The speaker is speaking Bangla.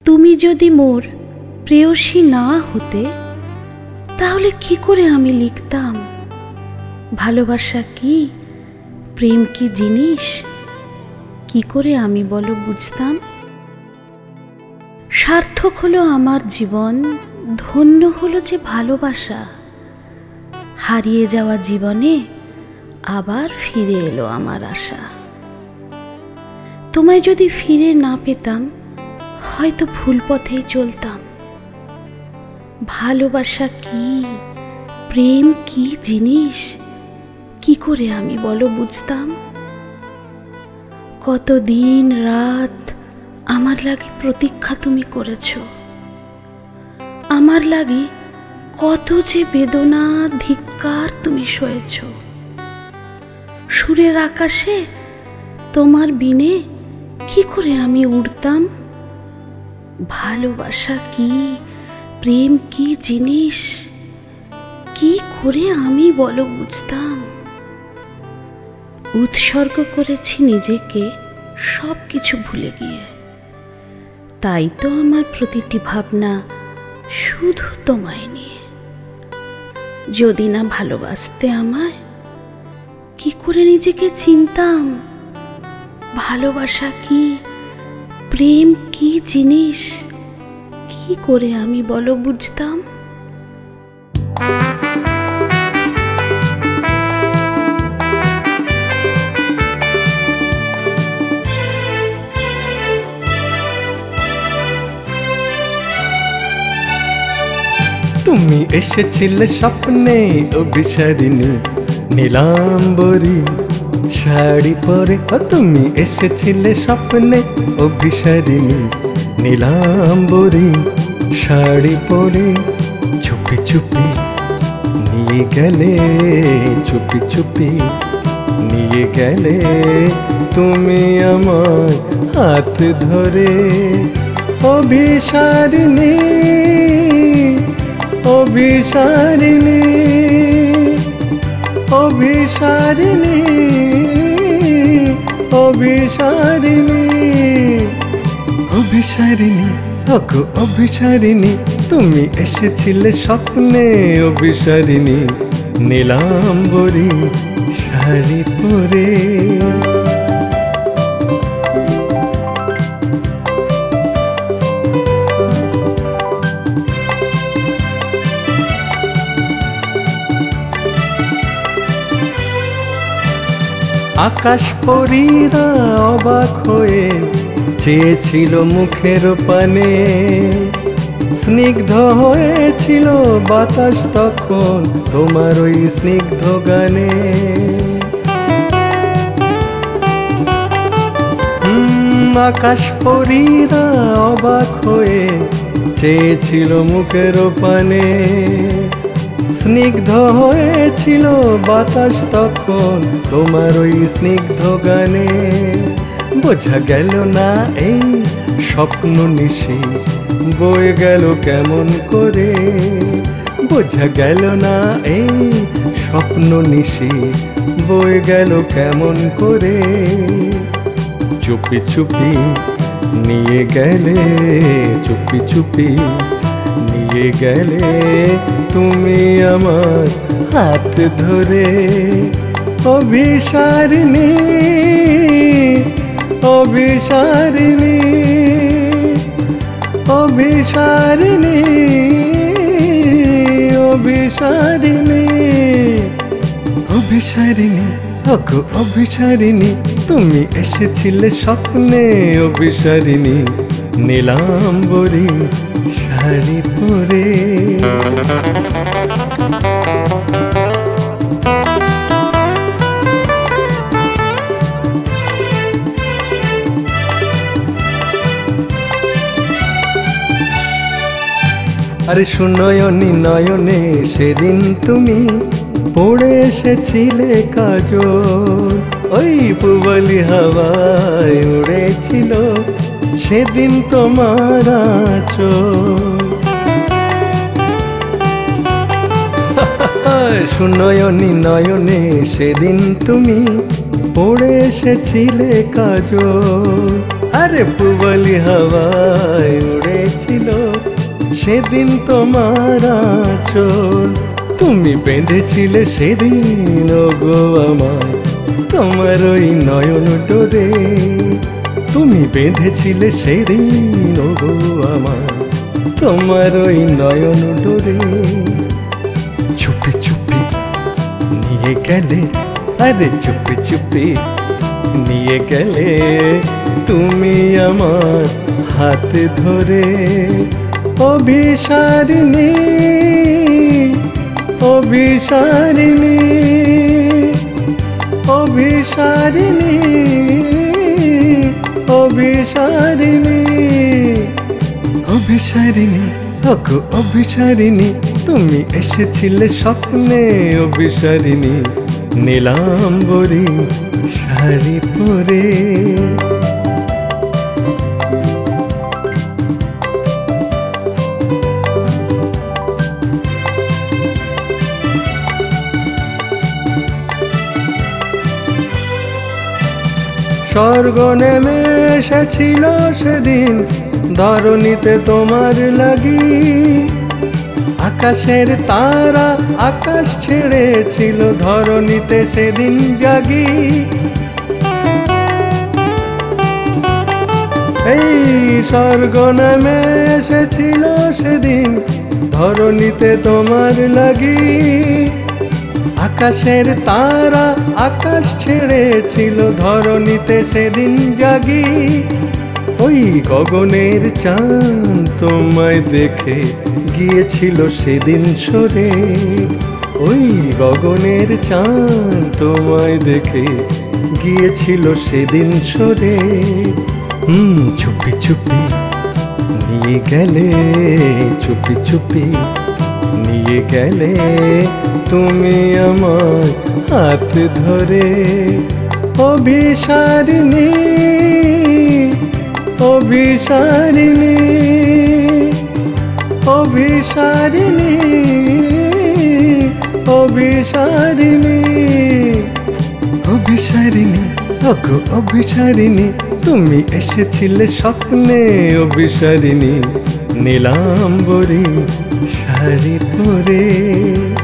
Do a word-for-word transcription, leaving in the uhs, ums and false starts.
তুমি যদি মোর প্রেয়সী না হতে তাহলে কি করে আমি লিখতাম ভালোবাসা কি, প্রেম কি জিনিস, কি করে আমি বলো বুঝতাম। সার্থক হলো আমার জীবন, ধন্য হলো যে ভালোবাসা, হারিয়ে যাওয়া জীবনে আবার ফিরে এলো আমার আশা। তোমায় যদি ফিরে না পেতাম হয়তো ভুল পথেই চলতাম। ভালোবাসা কি, প্রেম কি জিনিস, কি করে আমি বলো বুঝতাম। কত দিন রাত আমার লাগি প্রতীক্ষা তুমি করেছ, আমার লাগি কত যে বেদনা ধিক্কার তুমি সয়েছ। সুরের আকাশে তোমার বিনে কি করে আমি উড়তাম। ভালোবাসা কি, প্রেম কি জিনিস, কি করে আমি বলো বুঝতাম। উৎসর্গ করেছি নিজেকে সব কিছু ভুলে গিয়ে, তাই তো আমার প্রতিটি ভাবনা শুধু তোমায় নিয়ে। যদি না ভালোবাসতে আমায় কি করে নিজেকে চিনতাম। ভালোবাসা কি, প্রেম কি জিনিস, কি করে আমি বলো বুঝতাম। তুমি এসেছিলে স্বপ্নে অভিসারিণী নীলাম্বরী শাড়ি পরে। তুমি এসেছিলে স্বপ্নে অভিসারিণী নীলাম্বরী শাড়ি পরে। চুপি চুপি নিয়ে গেলে, চুপি চুপি নিয়ে গেলে তুমি আমার হাত ধরে। অভিসারিণী অভিসারিণী অভিসারিণী অভিসারিণী অভিসারিণী ওগো অভিসারিণী। তুমি এসেছিলে স্বপ্নে অভিসারিণী নীলাম্বরী শাড়ি পরে। আকাশ পরীরা অবাক হয়ে চেয়েছিল মুখের পানে। স্নিগ্ধ হয়েছিল বাতাস তখন তোমার ওই স্নিগ্ধ গানে। আকাশ পরীরা অবাক হয়ে চেয়েছিল মুখের পানে। স্নিগ্ধ হয়েছিল বাতাস তখন তোমার ওই স্নিগ্ধ গানে। বোঝা গেল না এই স্বপ্ন নিশি বয়ে গেল কেমন করে। বোঝা গেল না এই স্বপ্ন নিশি বয়ে গেল কেমন করে। চুপি চুপি নিয়ে গেলে, চুপি চুপি নিয়ে গেলে তুমি আমার হাত ধরে। অভিসারিণী অভিসারিণী অভিসারিণী অভিসারিণী অভিসারিণী ওগো অভিসারিণী। তুমি এসেছিলে স্বপ্নে অভিসারিণী নীলাম্বরী শাড়ি পরে। আরে সুনয়নী নয়নে সেদিন তুমি পড়ে এসেছিলে কাজল। ওই পুবালি হাওয়ায় উড়েছিল সেদিন তোমার আঁচল। সুনয়নী নয়নে সেদিন তুমি পড়ে এসেছিলে কাজল। আরে পুবালি হাওয়ায় উড়ে ছিল সেদিন তোমার আঁচল, তুমি বেঁধেছিলে সেদিন ওগো আমায় তোমার ওই নয়ন ডোরে, তুমি বেঁধেছিলে সেদিন ওগো আমায় তোমার ওই নয়ন ডোরে। চুপি চুপি নিয়ে গেলে, আরে চুপি চুপি নিয়ে গেলে তুমি আমার হাত ধরে। অভিসারিণী অভিসারিণী অভিসারিণী অভিসারিণী অভিসারিণী ওগো অভিসারিণী, তুমি এসেছিলে স্বপ্নে অভিসারিণী, নীলাম্বরী শাড়ি পরে। স্বর্গ নেমে এসেছিল সেদিন ধরণীতে তোমার লাগি, আকাশের তারা আকাশ ছেড়েছিল ধরণীতে সেদিন জাগি। এই স্বর্গ নেমে এসেছিল সেদিন ধরণীতে তোমার লাগি, আকাশের তারা আকাশ ছেড়েছিল ধরণীতে সেদিন জাগি। ওই গগনের চাঁদ তোমায় দেখে গিয়েছিল সেদিন সরে, ওই গগনের চাঁদ তোমায় দেখে গিয়েছিল সেদিন সরে। হুম চুপি চুপি নিয়ে গেলে, চুপি চুপি নিয়ে গেলে তুমি আমার হাত ধরে। অভিসারিণী অভিসারিণী অভিসারিণী অভিসারিণী অভিসারিণী ওগো অভিসারিণী, তুমি এসেছিলে স্বপ্নে অভিসারিণী, নীলাম্বরী শাড়ি পরে।